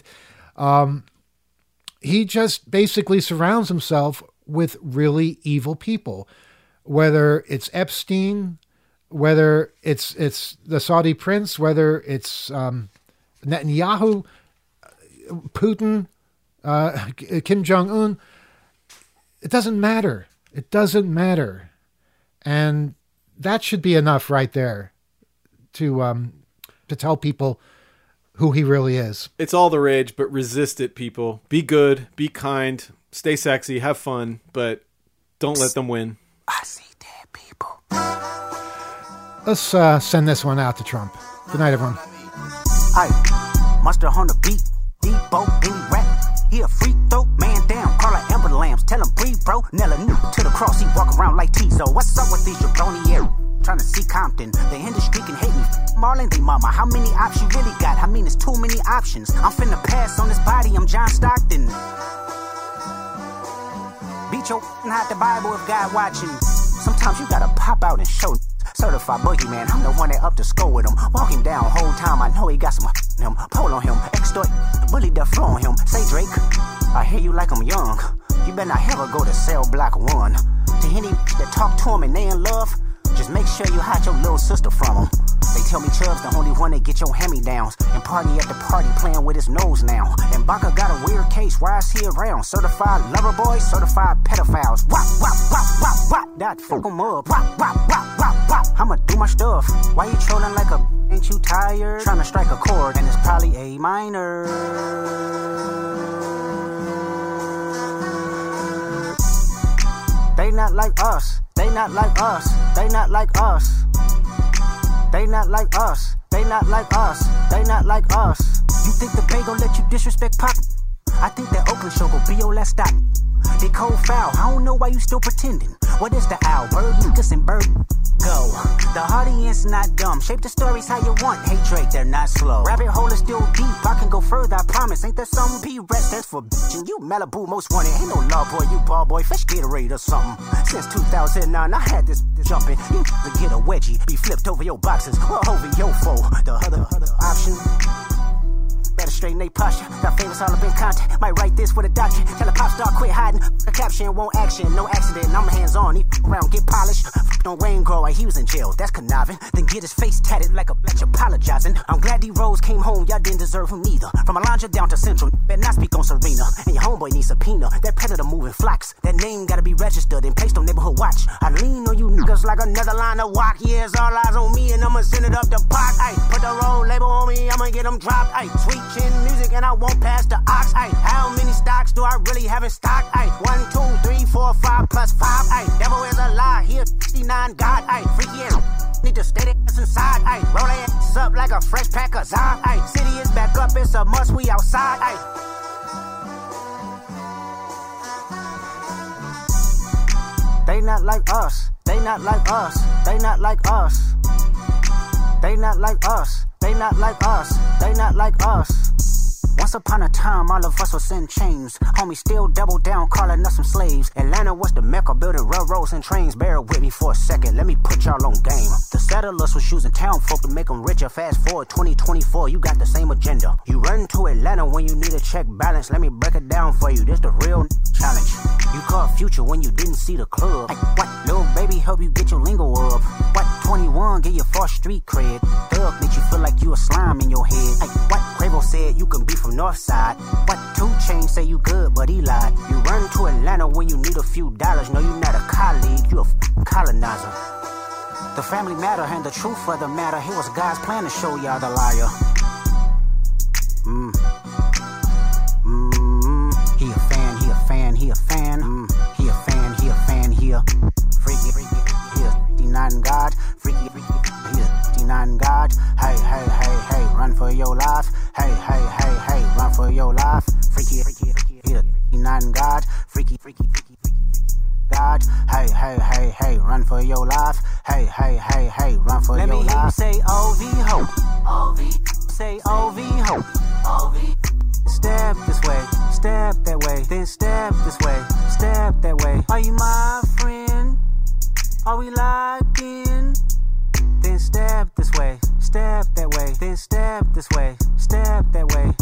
he just basically surrounds himself with really evil people, whether it's Epstein, whether it's the Saudi prince, whether it's Netanyahu, Putin, Kim Jong-un. It doesn't matter. It doesn't matter. And that should be enough right there to tell people who he really is. It's all the rage, but resist it, people. Be good, be kind, stay sexy, have fun, but don't let them win. I see dead people. Let's send this one out to Trump. Good night, everyone. Mustard on the beat, Debo, any rap. He a freak throw, man down, call her Amber Lambs. Tell him breathe, bro. Nella new to the cross, he walk around like Tizo. What's up with these jabroni air? Trying to see Compton. The industry can hate me. Marlon, they mama. How many options you really got? I mean, it's too many options. I'm finna pass on this body. I'm John Stockton. Beat your hide the Bible if God watching. Sometimes you gotta pop out and show. Certified boogeyman, I'm the one that up to score with him. Walk him down whole time, I know he got some him. Pull on him, extort, bully the flow on him. Say Drake, I hear you like I'm young. You better not ever go to cell block 1. To any that talk to him and they in love, just make sure you hide your little sister from him. They tell me Chubb's the only one that get your hand-me-downs. And party at the party playing with his nose now. And Baca got a weird case, why is he around? Certified lover boys, certified pedophiles. Wop, wop, wop, wop, wop. That fuck him up. Wop, wop, wop, wop, wop. I'ma do my stuff. Why you trolling like a ain't you tired? Trying to strike a chord and it's probably A minor. They not like us. They not like us. They not like us. They not like us. They not like us. They not like us. You think the Bay gon' let you disrespect Pop? I think that Oakland show gon' be your last stop. They cold foul. I don't know why you still pretending. What is the owl? Bird, Lucas, and Bird. Go. The audience not dumb. Shape the stories how you want. Hey Drake, they're not slow. Rabbit hole is still deep. I can go further, I promise. Ain't there some P-Rest that's for bitchin'? You Malibu most wanted. Ain't no law boy, you ball boy. Fresh Gatorade or something. Since 2009, I had this jumping. You to get a wedgie. Be flipped over your boxes or over your foe. The other option. Better straighten they posture. Got famous all up in content. Might write this with a doctor. Tell a pop star quit hiding. A caption won't action. No accident. I'm hands on. He around, get polished. Don't Wayne grow while he was in jail. That's conniving. Then get his face tatted like a bitch apologizing. I'm glad D-Rose came home. Y'all didn't deserve him neither. From Alondra down to Central. Better not speak on Serena. And your homeboy needs subpoena. That predator moving flocks. That name gotta be registered and placed on neighborhood watch. I lean on you niggas like another line of walk. Yeah, it's all eyes on me and I'ma send it up the pot. Ay, put the roll label on me. I'ma get them dropped. Ay, sweet chin music and I won't pass the ox. Ay, how many stocks do I really have in stock? Ay, 1, 2, 3, 4, 5 plus 5. Ay, devil is a lie. Here, 69 God. Ay, freaky ass. Need to stay their ass inside. Ay, roll their ass up like a fresh pack of Zod. Ay, city is back up. It's a must. We outside. Ay. They not like us. They not like us. They not like us. They not like us. They not like us. They not like us. Once Once upon a time, all of us was in chains. Homie still double down, calling us some slaves. Atlanta was the mecca, building railroads and trains. Bear with me for a second, let me put y'all on game. The settlers was using town folk to make them richer. Fast forward 2024, you got the same agenda. You run to Atlanta when you need a check balance. Let me break it down for you, this the real challenge. You caught Future when you didn't see the club. Like, what? Little baby help you get your lingo up. What? 21 get your 4th street cred. Thug make you feel like you a slime in your head. Like, what? Quavo said you can be from Northside. What? 2 Chainz say you good, but he lied. You run to Atlanta when you need a few dollars. No, you not a colleague, you a colonizer. The family matter and the truth of the matter. Here was God's plan to show y'all the liar. He a fan, he a fan, he a fan. He a fan, he a fan, he a freaky, freaky. He a 59 God, freaky, freaky. He a 59 God. Hey, hey, hey, hey, run for your life. Hey, hey, hey, hey, run for your life. Freaky, freaky, freaky. He a 59 God, freaky, freaky, freaky, freaky. God, hey, hey, hey, hey, run for your life. Hey, hey, hey, hey, run for your life. Let me hear you say OV hope. OV. Say OV hope. OV. Step this way, step that way, then step this way, step that way. Are you my friend? Are we locked in? Then step this way, step that way, then step this way, step that way.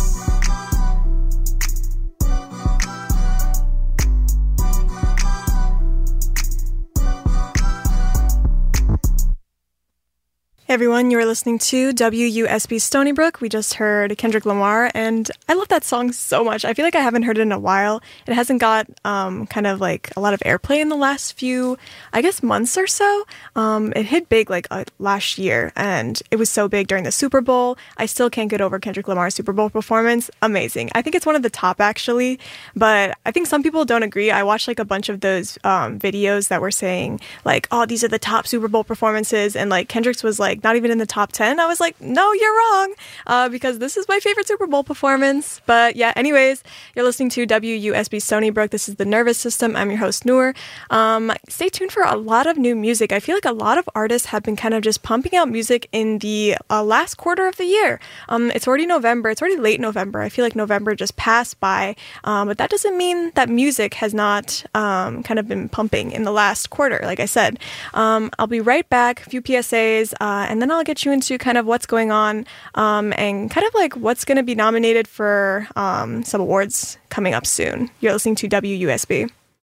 Hey everyone, you are listening to WUSB Stony Brook. We just heard Kendrick Lamar, and I love that song so much. I feel like I haven't heard it in a while. It hasn't got kind of like a lot of airplay in the last few, I guess, months or so. It hit big like last year, and it was so big during the Super Bowl. I still can't get over Kendrick Lamar's Super Bowl performance. Amazing. I think it's one of the top, actually, but I think some people don't agree. I watched like a bunch of those videos that were saying like, oh, these are the top Super Bowl performances, and like Kendrick's was like not even in the top 10. I was like, no, you're wrong, because this is my favorite Super Bowl performance. But yeah, anyways, you're listening to WUSB Stony Brook. This is The Nervous System. I'm your host, Noor. Stay tuned for a lot of new music. I feel like a lot of artists have been kind of just pumping out music in the last quarter of the year. It's already November. It's already late November. I feel like November just passed by, but that doesn't mean that music has not kind of been pumping in the last quarter, like I said. I'll be right back, a few PSAs, and then I'll get you into kind of what's going on and kind of like what's going to be nominated for some awards coming up soon. You're listening to WUSB.